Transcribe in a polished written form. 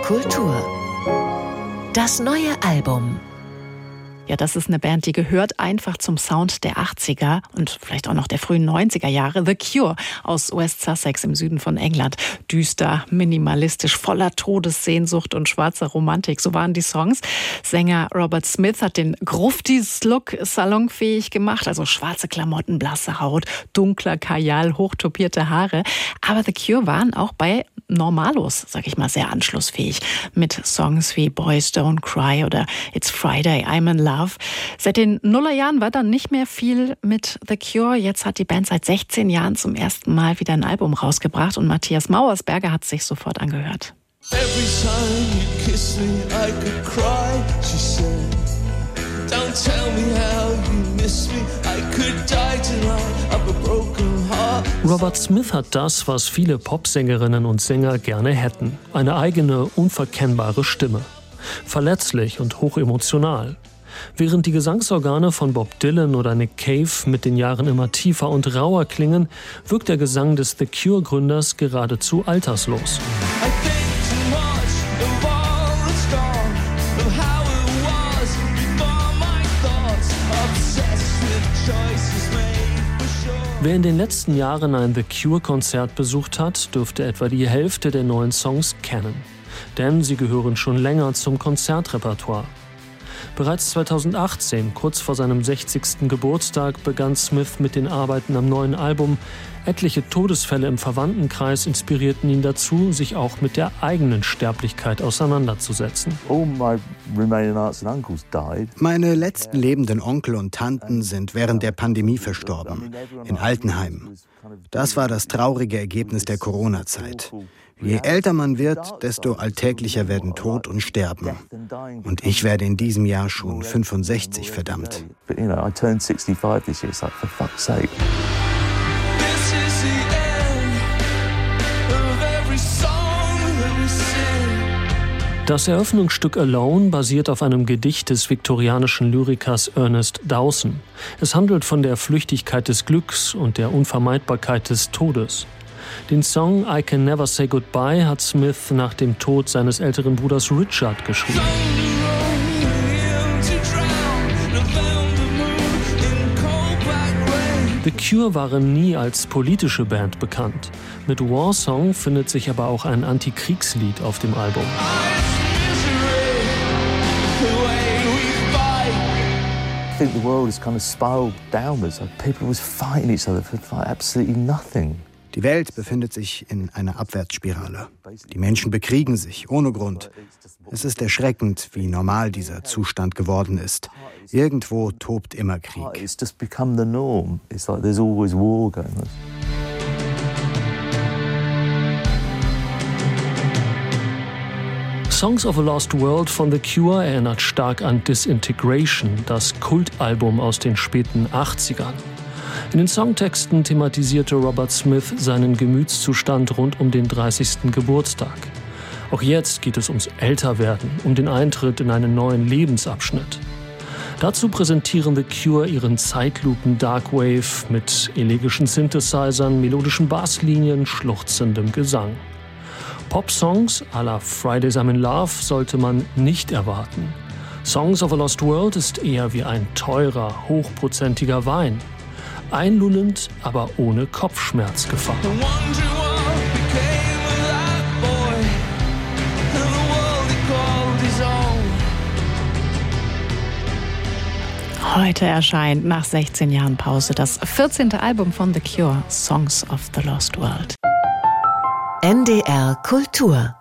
Kultur. Das neue Album. Ja, das ist eine Band, die gehört einfach zum Sound der 80er und vielleicht auch noch der frühen 90er Jahre. The Cure aus West Sussex im Süden von England. Düster, minimalistisch, voller Todessehnsucht und schwarzer Romantik. So waren die Songs. Sänger Robert Smith hat den Gruftis-Look salonfähig gemacht. Also schwarze Klamotten, blasse Haut, dunkler Kajal, hochtopierte Haare. Aber The Cure waren auch bei Normalos, sag ich mal, sehr anschlussfähig. Mit Songs wie Boys Don't Cry oder It's Friday, I'm in Love. Seit den Nullerjahren war dann nicht mehr viel mit The Cure. Jetzt hat die Band seit 16 Jahren zum ersten Mal wieder ein Album rausgebracht und Matthias Mauersberger hat es sich sofort angehört. Every time you kiss me, I could cry, she said. Don't tell me how you miss me, I could die tonight, I've a broken heart. Robert Smith hat das, was viele Popsängerinnen und Sänger gerne hätten. Eine eigene, unverkennbare Stimme. Verletzlich und hochemotional. Während die Gesangsorgane von Bob Dylan oder Nick Cave mit den Jahren immer tiefer und rauer klingen, wirkt der Gesang des The Cure-Gründers geradezu alterslos. Wer in den letzten Jahren ein The Cure-Konzert besucht hat, dürfte etwa die Hälfte der neuen Songs kennen. Denn sie gehören schon länger zum Konzertrepertoire. Bereits 2018, kurz vor seinem 60. Geburtstag, begann Smith mit den Arbeiten am neuen Album. Etliche Todesfälle im Verwandtenkreis inspirierten ihn dazu, sich auch mit der eigenen Sterblichkeit auseinanderzusetzen. Meine letzten lebenden Onkel und Tanten sind während der Pandemie verstorben, in Altenheimen. Das war das traurige Ergebnis der Corona-Zeit. Je älter man wird, desto alltäglicher werden Tod und Sterben. Und ich werde in diesem Jahr schon 65, verdammt. Das Eröffnungsstück Alone basiert auf einem Gedicht des viktorianischen Lyrikers Ernest Dowson. Es handelt von der Flüchtigkeit des Glücks und der Unvermeidbarkeit des Todes. Den Song I Can Never Say Goodbye hat Smith nach dem Tod seines älteren Bruders Richard geschrieben. The Cure waren nie als politische Band bekannt. Mit War Song findet sich aber auch ein Antikriegslied auf dem Album. I think the world has kind of spiraled downwards. Like people was fighting each other for absolutely nothing. Die Welt befindet sich in einer Abwärtsspirale. Die Menschen bekriegen sich, ohne Grund. Es ist erschreckend, wie normal dieser Zustand geworden ist. Irgendwo tobt immer Krieg. It's just become the norm. It's like there's always war going on. Songs of a Lost World von The Cure erinnert stark an Disintegration, das Kultalbum aus den späten 80ern. In den Songtexten thematisierte Robert Smith seinen Gemütszustand rund um den 30. Geburtstag. Auch jetzt geht es ums Älterwerden, um den Eintritt in einen neuen Lebensabschnitt. Dazu präsentieren The Cure ihren Zeitlupen-Darkwave mit elegischen Synthesizern, melodischen Basslinien, schluchzendem Gesang. Pop-Songs à la Fridays I'm in Love sollte man nicht erwarten. Songs of a Lost World ist eher wie ein teurer, hochprozentiger Wein. Einlullend, aber ohne Kopfschmerzgefahr. Heute erscheint nach 16 Jahren Pause das 14. Album von The Cure, Songs of the Lost World. NDR Kultur